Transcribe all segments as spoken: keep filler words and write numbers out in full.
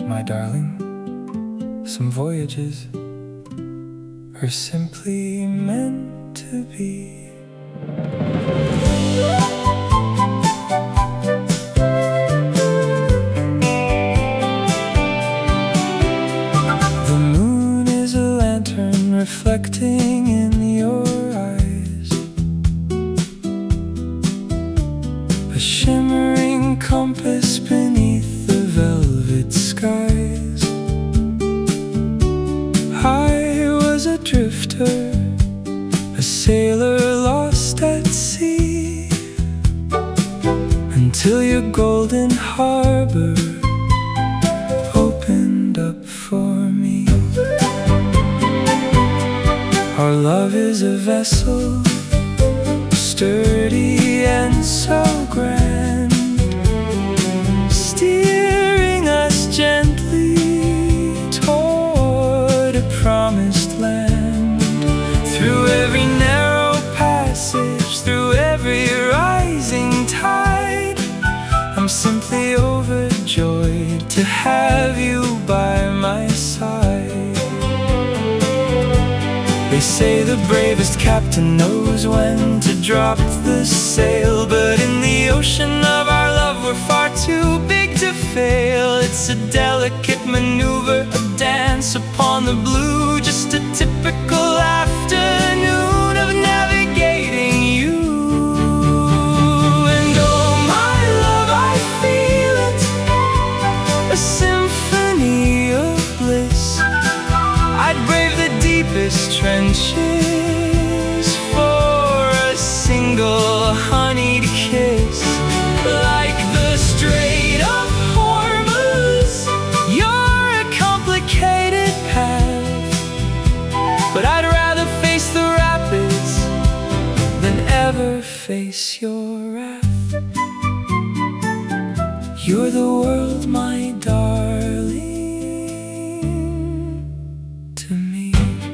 my darling. Some voyages are simply meant to be. The moon is a lantern reflecting in your eyes, a shimmering compass beneath the velvet skies. I was a drifter, a sailor lost at sea, until your golden harbor opened up for me. Our love is a vessel, sturdy and so grand, steering us gently toward a promised land. Through every narrow passage, through every rising tide, I'm simply overjoyed to have you by my side. They say the bravest captain knows when to drop the sail, but in the ocean of our love we're far too big to fail. It's a delicate maneuver, a dance upon the blue, just a typical afternoon of navigating you. And oh my love, I feel it, a symphony of bliss. I'd brave the deepest trenches for a single honeyed kiss. Like the Strait of Hormuz, you're a complicated path, but I'd rather face the rapids than ever face your wrath. You're the world, my darling, to me.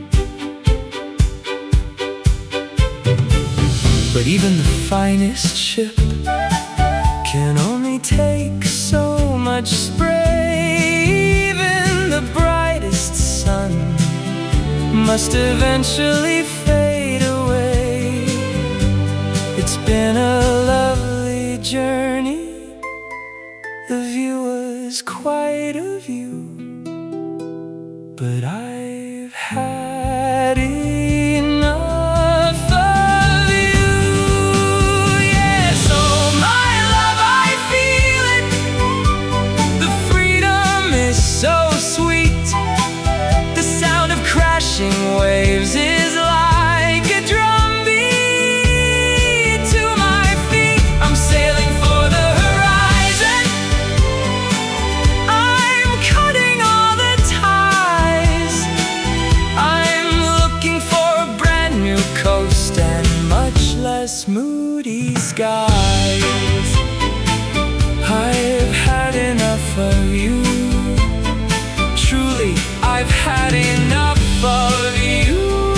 But even the finest ship can only take so much spray. Even the brightest sun must eventually fade away. It's been a lovely journey, the view was quite a view, but I've had enough of you. Yes, oh my love, I feel it, the freedom is so sweet. The sound of crashing waves is like a drumbeat to my feet. I'm sailing for the horizon, I'm cutting all the ties, I'm looking for a brand new coast and much less moody skies. I've had enough of you, truly I've had enough of you.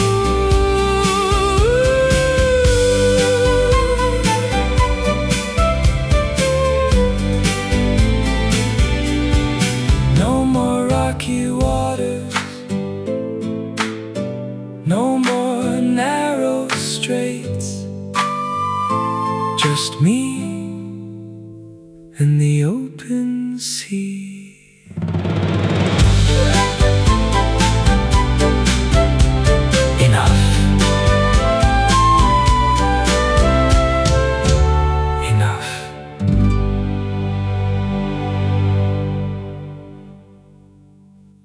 No more rocky waters, no more narrow straits, just me and the open sea.